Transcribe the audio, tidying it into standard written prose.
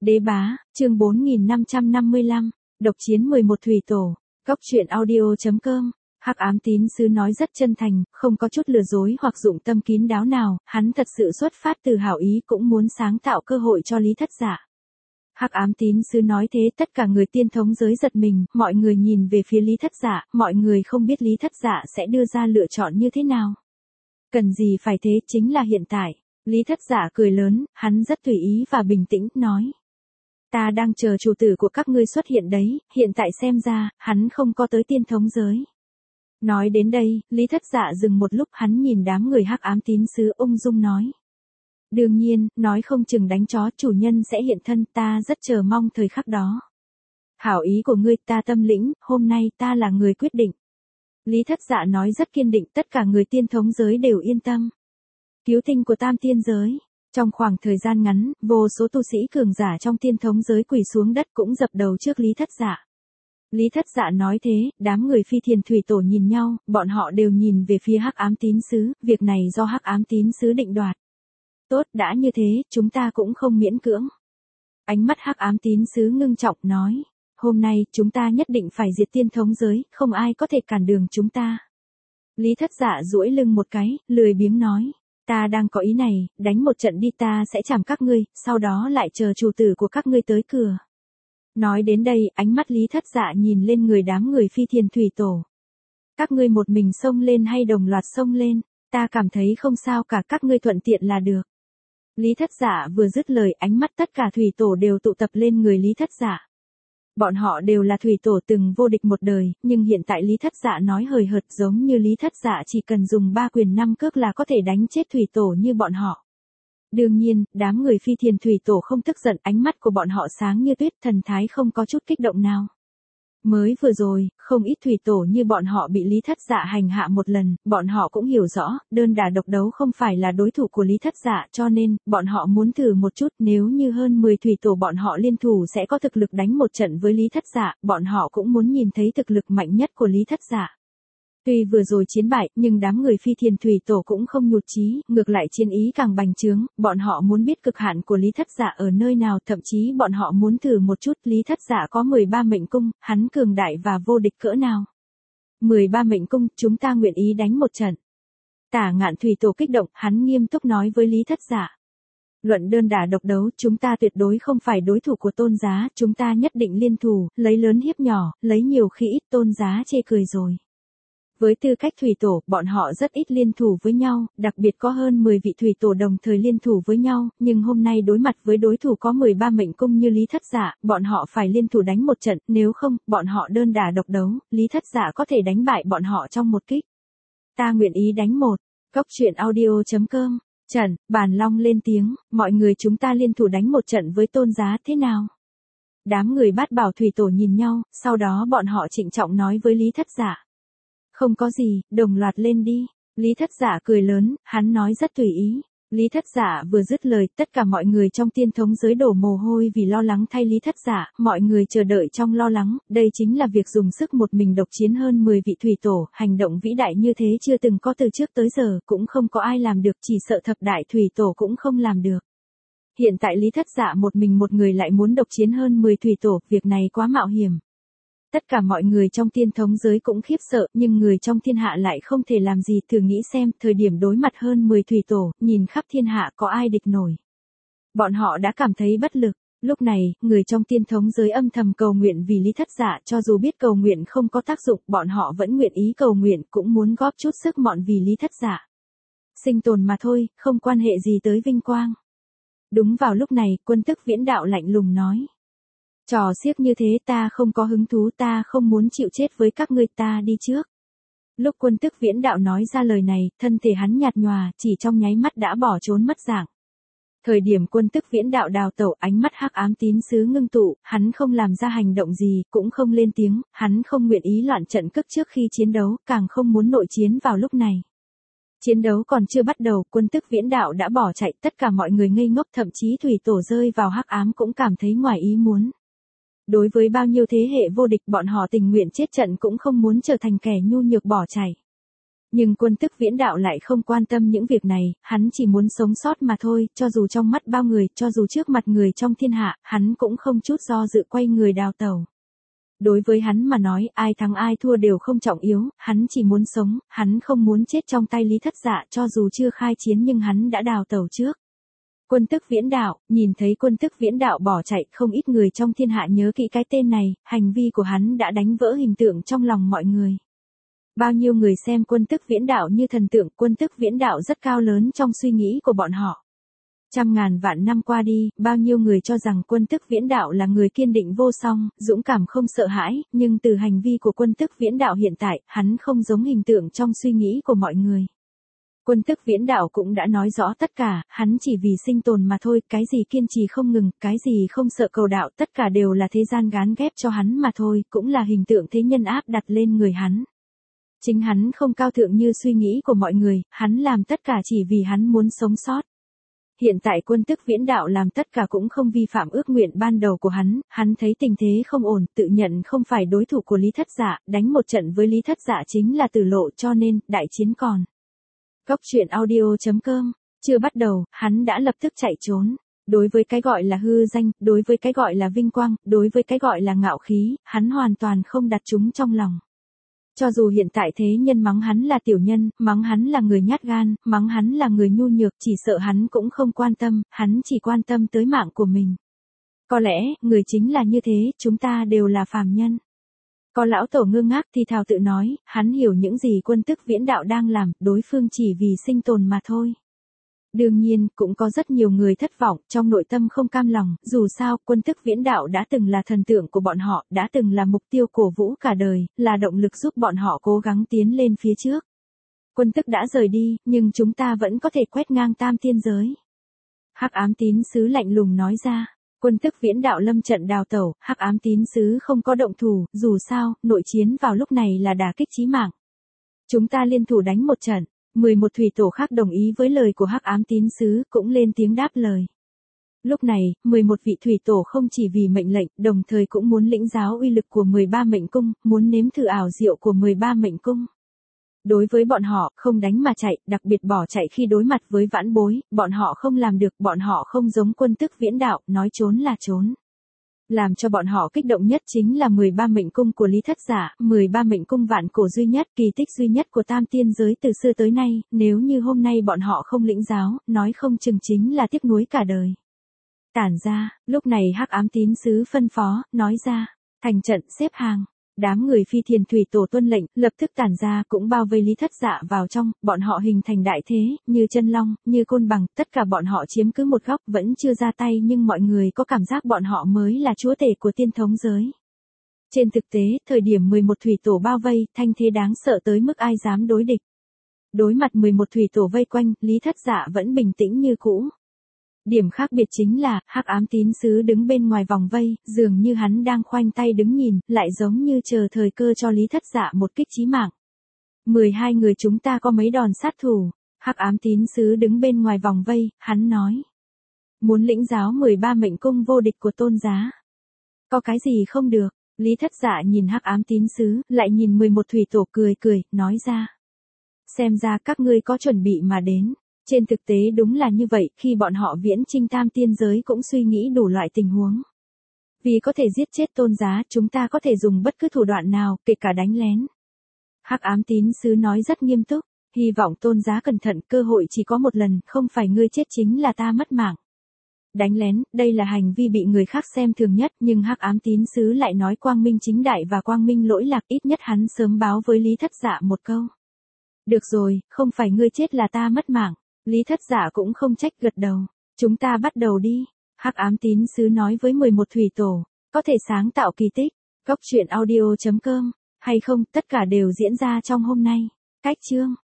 Đế bá, chương 4555, độc chiến 11 thủy tổ, Cốc truyện audio.com. Hắc ám tín sứ nói rất chân thành, không có chút lừa dối hoặc dụng tâm kín đáo nào, hắn thật sự xuất phát từ hảo ý cũng muốn sáng tạo cơ hội cho Lý Thất Dạ. Hắc ám tín sứ nói thế tất cả người tiên thống giới giật mình, mọi người nhìn về phía Lý Thất Dạ, mọi người không biết Lý Thất Dạ sẽ đưa ra lựa chọn như thế nào. Cần gì phải thế, chính là hiện tại. Lý Thất Dạ cười lớn, hắn rất tùy ý và bình tĩnh, nói. Ta đang chờ chủ tử của các ngươi xuất hiện đấy, hiện tại xem ra, hắn không có tới tiên thống giới. Nói đến đây, Lý Thất Dạ dừng một lúc, hắn nhìn đám người hắc ám tín sứ ung dung nói. Đương nhiên, nói không chừng đánh chó chủ nhân sẽ hiện thân, ta rất chờ mong thời khắc đó. Hảo ý của ngươi ta tâm lĩnh, hôm nay ta là người quyết định. Lý Thất Dạ nói rất kiên định, tất cả người tiên thống giới đều yên tâm. Cứu tinh của tam tiên giới. Trong khoảng thời gian ngắn, vô số tu sĩ cường giả trong tiên thống giới quỳ xuống đất cũng dập đầu trước Lý Thất Dạ. Lý Thất Dạ nói thế, đám người phi thiền thủy tổ nhìn nhau, bọn họ đều nhìn về phía hắc ám tín sứ, việc này do hắc ám tín sứ định đoạt. Tốt, đã như thế, chúng ta cũng không miễn cưỡng. Ánh mắt hắc ám tín sứ ngưng trọng nói, hôm nay chúng ta nhất định phải diệt tiên thống giới, không ai có thể cản đường chúng ta. Lý Thất Dạ duỗi lưng một cái, lười biếng nói. Ta đang có ý này, đánh một trận đi, ta sẽ chảm các ngươi, sau đó lại chờ chủ tử của các ngươi tới cửa. Nói đến đây, ánh mắt Lý Thất Dạ nhìn lên người đám người phi thiền thủy tổ. Các ngươi một mình xông lên hay đồng loạt xông lên, ta cảm thấy không sao cả, các ngươi thuận tiện là được. Lý Thất Dạ vừa dứt lời, ánh mắt tất cả thủy tổ đều tụ tập lên người Lý Thất Dạ. Bọn họ đều là thủy tổ từng vô địch một đời, nhưng hiện tại Lý Thất Dạ nói hời hợt, giống như Lý Thất Dạ chỉ cần dùng 3 quyền 5 cước là có thể đánh chết thủy tổ như bọn họ. Đương nhiên, đám người phi thiền thủy tổ không tức giận, ánh mắt của bọn họ sáng như tuyết, thần thái không có chút kích động nào. Mới vừa rồi, không ít thủy tổ như bọn họ bị Lý Thất Dạ hành hạ một lần, bọn họ cũng hiểu rõ, đơn đả độc đấu không phải là đối thủ của Lý Thất Dạ, cho nên, bọn họ muốn thử một chút, nếu như hơn 10 thủy tổ bọn họ liên thủ sẽ có thực lực đánh một trận với Lý Thất Dạ, bọn họ cũng muốn nhìn thấy thực lực mạnh nhất của Lý Thất Dạ. Tuy vừa rồi chiến bại, nhưng đám người phi thiền thủy tổ cũng không nhụt chí, ngược lại chiến ý càng bành trướng, bọn họ muốn biết cực hạn của Lý Thất Dạ ở nơi nào, thậm chí bọn họ muốn thử một chút Lý Thất Dạ có 13 mệnh cung, hắn cường đại và vô địch cỡ nào. 13 mệnh cung, chúng ta nguyện ý đánh một trận. Tả Ngạn thủy tổ kích động, hắn nghiêm túc nói với Lý Thất Dạ. Luận đơn đả độc đấu, chúng ta tuyệt đối không phải đối thủ của Tôn Giá, chúng ta nhất định liên thủ, lấy lớn hiếp nhỏ, lấy nhiều khi ít, Tôn Giá chê cười rồi. Với tư cách thủy tổ, bọn họ rất ít liên thủ với nhau, đặc biệt có hơn 10 vị thủy tổ đồng thời liên thủ với nhau, nhưng hôm nay đối mặt với đối thủ có 13 mệnh cung như Lý Thất Dạ, bọn họ phải liên thủ đánh một trận, nếu không, bọn họ đơn đả độc đấu, Lý Thất Dạ có thể đánh bại bọn họ trong một kích. Ta nguyện ý đánh một. Cốc truyện audio.com. Trận, Bàn Long lên tiếng, mọi người chúng ta liên thủ đánh một trận với Tôn Giá thế nào? Đám người Bát Bảo thủy tổ nhìn nhau, sau đó bọn họ trịnh trọng nói với Lý Thất Dạ. Không có gì, đồng loạt lên đi. Lý Thất Dạ cười lớn, hắn nói rất tùy ý. Lý Thất Dạ vừa dứt lời, tất cả mọi người trong tiên thống giới đổ mồ hôi vì lo lắng thay Lý Thất Dạ, mọi người chờ đợi trong lo lắng, đây chính là việc dùng sức một mình độc chiến hơn 10 vị thủy tổ, hành động vĩ đại như thế chưa từng có từ trước tới giờ, cũng không có ai làm được, chỉ sợ thập đại thủy tổ cũng không làm được. Hiện tại Lý Thất Dạ một mình một người lại muốn độc chiến hơn 10 thủy tổ, việc này quá mạo hiểm. Tất cả mọi người trong tiên thống giới cũng khiếp sợ, nhưng người trong thiên hạ lại không thể làm gì, thử nghĩ xem, thời điểm đối mặt hơn 10 thủy tổ, nhìn khắp thiên hạ có ai địch nổi. Bọn họ đã cảm thấy bất lực, lúc này, người trong tiên thống giới âm thầm cầu nguyện vì Lý Thất Dạ, cho dù biết cầu nguyện không có tác dụng, bọn họ vẫn nguyện ý cầu nguyện, cũng muốn góp chút sức mọn vì Lý Thất Dạ. Sinh tồn mà thôi, không quan hệ gì tới vinh quang. Đúng vào lúc này, Quân Tức Viễn Đạo lạnh lùng nói. Trò xiếc như thế ta không có hứng thú, ta không muốn chịu chết với các ngươi, ta đi trước. Lúc Quân Tức Viễn Đạo nói ra lời này, thân thể hắn nhạt nhòa, chỉ trong nháy mắt đã bỏ trốn mất dạng. Thời điểm Quân Tức Viễn Đạo đào tẩu, ánh mắt hắc ám tín sứ ngưng tụ, hắn không làm ra hành động gì, cũng không lên tiếng, hắn không nguyện ý loạn trận cước trước khi chiến đấu, càng không muốn nội chiến vào lúc này. Chiến đấu còn chưa bắt đầu, Quân Tức Viễn Đạo đã bỏ chạy, tất cả mọi người ngây ngốc, thậm chí thủy tổ rơi vào hắc ám cũng cảm thấy ngoài ý muốn. Đối với bao nhiêu thế hệ vô địch, bọn họ tình nguyện chết trận cũng không muốn trở thành kẻ nhu nhược bỏ chạy. Nhưng Quân Tức Viễn Đạo lại không quan tâm những việc này, hắn chỉ muốn sống sót mà thôi, cho dù trong mắt bao người, cho dù trước mặt người trong thiên hạ, hắn cũng không chút do dự quay người đào tẩu. Đối với hắn mà nói, ai thắng ai thua đều không trọng yếu, hắn chỉ muốn sống, hắn không muốn chết trong tay Lý Thất Dạ, cho dù chưa khai chiến nhưng hắn đã đào tẩu trước. Quân Tức Viễn Đạo, nhìn thấy Quân Tức Viễn Đạo bỏ chạy, không ít người trong thiên hạ nhớ kỹ cái tên này, hành vi của hắn đã đánh vỡ hình tượng trong lòng mọi người. Bao nhiêu người xem Quân Tức Viễn Đạo như thần tượng, Quân Tức Viễn Đạo rất cao lớn trong suy nghĩ của bọn họ. Trăm ngàn vạn năm qua đi, bao nhiêu người cho rằng Quân Tức Viễn Đạo là người kiên định vô song, dũng cảm không sợ hãi, nhưng từ hành vi của Quân Tức Viễn Đạo hiện tại, hắn không giống hình tượng trong suy nghĩ của mọi người. Quân Tức Viễn Đạo cũng đã nói rõ tất cả, hắn chỉ vì sinh tồn mà thôi, cái gì kiên trì không ngừng, cái gì không sợ cầu đạo, tất cả đều là thế gian gán ghép cho hắn mà thôi, cũng là hình tượng thế nhân áp đặt lên người hắn. Chính hắn không cao thượng như suy nghĩ của mọi người, hắn làm tất cả chỉ vì hắn muốn sống sót. Hiện tại Quân Tức Viễn Đạo làm tất cả cũng không vi phạm ước nguyện ban đầu của hắn thấy tình thế không ổn, tự nhận không phải đối thủ của Lý Thất Dạ, đánh một trận với Lý Thất Dạ chính là tử lộ, cho nên, đại chiến còn. Góc truyện audio.com, chưa bắt đầu, hắn đã lập tức chạy trốn. Đối với cái gọi là hư danh, đối với cái gọi là vinh quang, đối với cái gọi là ngạo khí, hắn hoàn toàn không đặt chúng trong lòng. Cho dù hiện tại thế nhân mắng hắn là tiểu nhân, mắng hắn là người nhát gan, mắng hắn là người nhu nhược, chỉ sợ hắn cũng không quan tâm, hắn chỉ quan tâm tới mạng của mình. Có lẽ, người chính là như thế, chúng ta đều là phàm nhân. Có lão tổ ngơ ngác thì thào tự nói, hắn hiểu những gì Quân Tức Viễn Đạo đang làm, đối phương chỉ vì sinh tồn mà thôi. Đương nhiên, cũng có rất nhiều người thất vọng, trong nội tâm không cam lòng, dù sao, Quân Tức Viễn Đạo đã từng là thần tượng của bọn họ, đã từng là mục tiêu cổ vũ cả đời, là động lực giúp bọn họ cố gắng tiến lên phía trước. Quân Tức đã rời đi, nhưng chúng ta vẫn có thể quét ngang tam tiên giới. Hắc Ám Tín Sứ lạnh lùng nói ra. Quân Tức Viễn Đạo lâm trận đào tẩu, Hắc Ám Tín Sứ không có động thủ, dù sao, nội chiến vào lúc này là đả kích chí mạng. Chúng ta liên thủ đánh một trận. 11 thủy tổ khác đồng ý với lời của Hắc Ám Tín Sứ, cũng lên tiếng đáp lời. Lúc này, 11 vị thủy tổ không chỉ vì mệnh lệnh, đồng thời cũng muốn lĩnh giáo uy lực của 13 mệnh cung, muốn nếm thử ảo diệu của 13 mệnh cung. Đối với bọn họ, không đánh mà chạy, đặc biệt bỏ chạy khi đối mặt với vãn bối, bọn họ không làm được, bọn họ không giống Quân Tức Viễn Đạo, nói trốn là trốn. Làm cho bọn họ kích động nhất chính là 13 mệnh cung của Lý Thất Dạ, 13 mệnh cung vạn cổ duy nhất, kỳ tích duy nhất của tam tiên giới từ xưa tới nay, nếu như hôm nay bọn họ không lĩnh giáo, nói không chừng chính là tiếc nuối cả đời. Tản ra, lúc này Hắc Ám Tín Sứ phân phó, nói ra, thành trận xếp hàng. Đám người Phi Thiền thủy tổ tuân lệnh, lập tức tản ra cũng bao vây Lý Thất Dạ vào trong, bọn họ hình thành đại thế, như chân long, như côn bằng, tất cả bọn họ chiếm cứ một góc vẫn chưa ra tay nhưng mọi người có cảm giác bọn họ mới là chúa tể của tiên thống giới. Trên thực tế, thời điểm 11 thủy tổ bao vây, thanh thế đáng sợ tới mức ai dám đối địch. Đối mặt 11 thủy tổ vây quanh, Lý Thất Dạ vẫn bình tĩnh như cũ. Điểm khác biệt chính là, Hắc Ám Tín Sứ đứng bên ngoài vòng vây, dường như hắn đang khoanh tay đứng nhìn, lại giống như chờ thời cơ cho Lý Thất Dạ một kích chí mạng. 12 người chúng ta có mấy đòn sát thủ, Hắc Ám Tín Sứ đứng bên ngoài vòng vây, hắn nói. Muốn lĩnh giáo 13 mệnh cung vô địch của tôn giá. Có cái gì không được, Lý Thất Dạ nhìn Hắc Ám Tín Sứ, lại nhìn 11 thủy tổ cười cười, nói ra. Xem ra các ngươi có chuẩn bị mà đến. Trên thực tế đúng là như vậy, khi bọn họ viễn chinh tam tiên giới cũng suy nghĩ đủ loại tình huống. Vì có thể giết chết tôn giá, chúng ta có thể dùng bất cứ thủ đoạn nào, kể cả đánh lén. Hắc Ám Tín Sứ nói rất nghiêm túc, hy vọng tôn giá cẩn thận, cơ hội chỉ có một lần, không phải ngươi chết chính là ta mất mạng. Đánh lén, đây là hành vi bị người khác xem thường nhất, nhưng Hắc Ám Tín Sứ lại nói quang minh chính đại và quang minh lỗi lạc, ít nhất hắn sớm báo với Lý Thất Dạ một câu. Được rồi, không phải ngươi chết là ta mất mạng. Lý Thất Dạ cũng không trách, gật đầu. Chúng ta bắt đầu đi. Hắc Ám Tín Sứ nói với 11 thủy tổ. Có thể sáng tạo kỳ tích. Góc truyện audio.com. Hay không, tất cả đều diễn ra trong hôm nay. Cách chương.